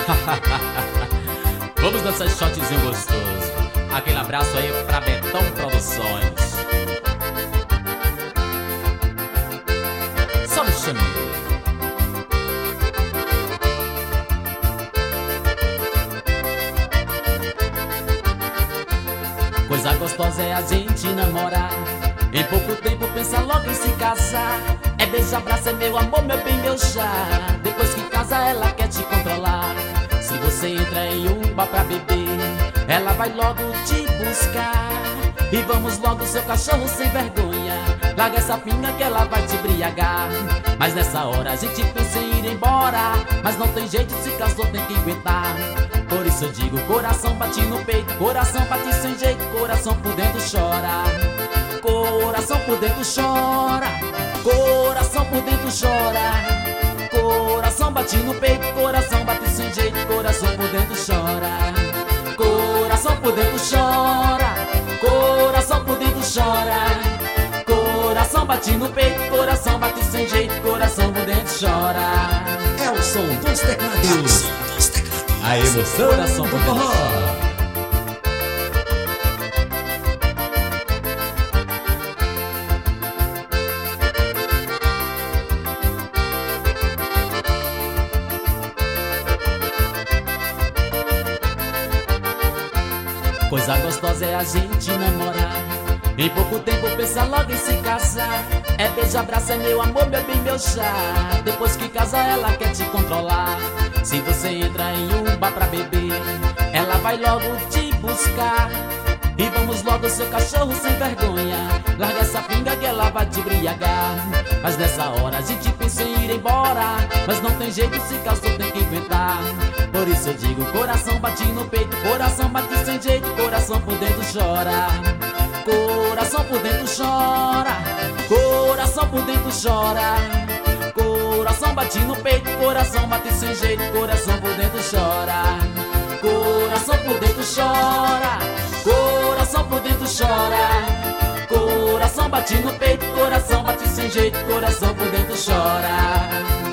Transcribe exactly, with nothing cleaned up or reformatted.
Vamos dançar esse shotzinho gostoso. Aquele abraço aí pra Betão Produções. Só no chaminho. Coisa gostosa é a gente namorar. Em pouco tempo pensa logo em se casar. É beijo, abraço, é meu amor, meu bem, meu chá. Depois que casa ela quer te controlar. Se você entra em um bar pra beber, ela vai logo te buscar. E vamos logo, seu cachorro sem vergonha. Larga essa pinga que ela vai te embriagar. Mas nessa hora a gente pensa em ir embora. Mas não tem jeito, se casou tem que aguentar. Por isso eu digo, coração bate no peito. Coração bate sem jeito, coração por dentro chora. Coração por dentro chora. Coração por dentro chora. Coração bate no peito, coração bate sem jeito, coração por dentro chora. Coração por dentro chora. Coração por dentro chora. Coração bate no peito, coração bate sem jeito, coração por dentro chora. É o som dos teclados. A emoção, coração por dentro chora. Coisa gostosa é a gente namorar. Em pouco tempo pensa logo em se casar. É beijo, abraço, é meu amor, meu bem, meu chá. Depois que casa ela quer te controlar. Se você entra em um bar pra beber, ela vai logo te buscar. E vamos logo, seu cachorro sem vergonha. Larga essa pinga que ela vai te embriagar. Mas nessa hora a gente pensa em ir embora. Mas não tem jeito, se casou tem que aguentar. Por isso eu digo, coração bate no peito. Coração bate sem jeito, coração por dentro chora. Coração por dentro chora. Coração por dentro chora. Coração bate no peito, coração bate sem jeito, coração por dentro chora. Coração por dentro chora. Coração por dentro chora. Coração bate no peito, coração bate sem jeito, coração por dentro chora.